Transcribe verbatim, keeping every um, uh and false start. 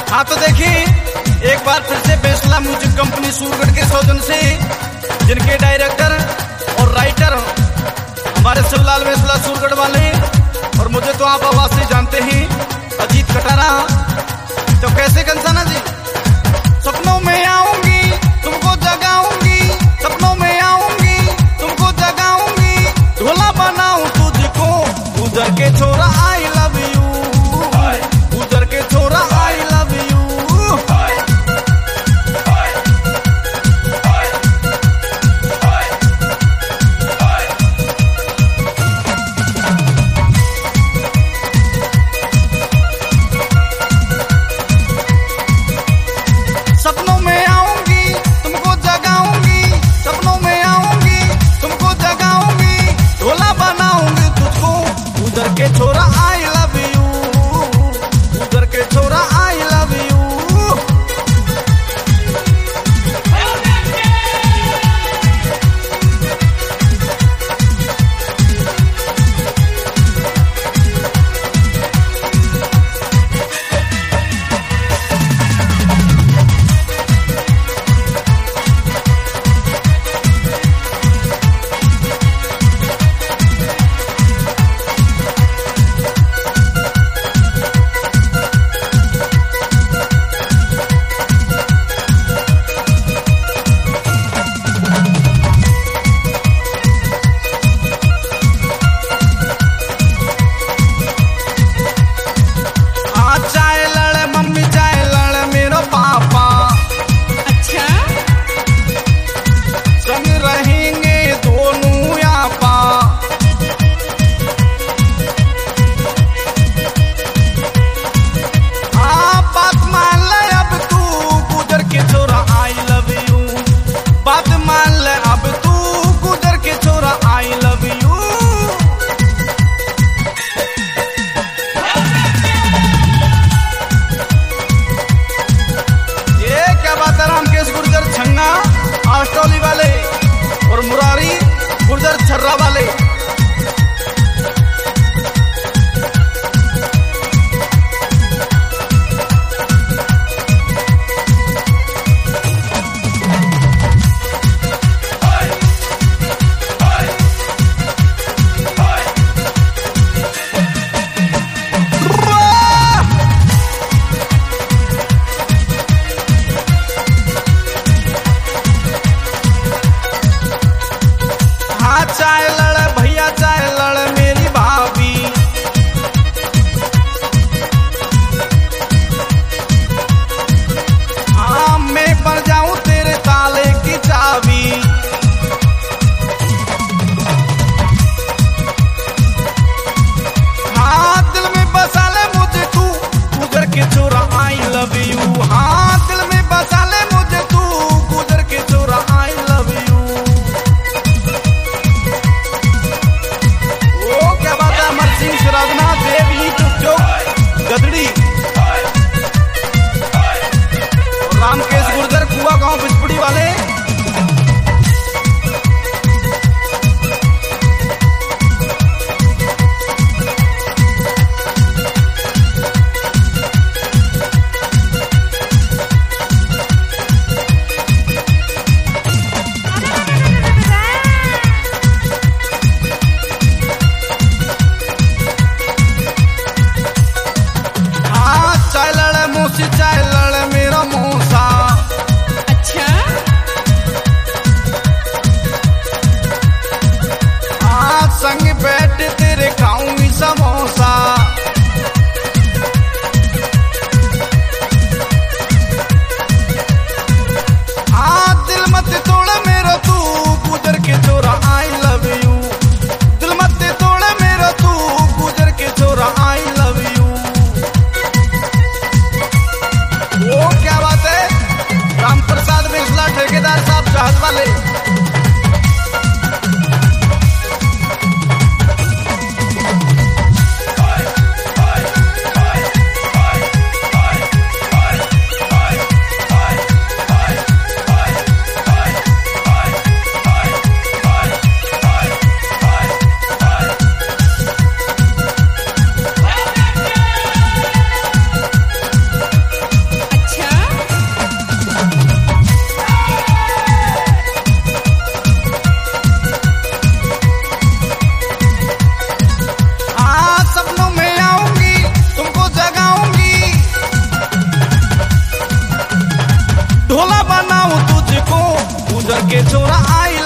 हाँ तो देखिए एक बार फिर से बेसला म्यूजिक कंपनी सूरगढ़ के सौजन से, जिनके डायरेक्टर और राइटर हमारे शिवलाल बेसला सूरगढ़ वाले, और मुझे तो आप आवाज से जानते ही अजीत कटारा। तो कैसे कंसाना जी, सपनों में आऊंगी तुमको जगाऊंगी, सपनों में आऊंगी तुमको जगाऊंगी, ढोला बनाऊं तुझको गुजर के छोरा आई लव यू, गुजर के छोरा आई लव यू। उधर के छोरा आई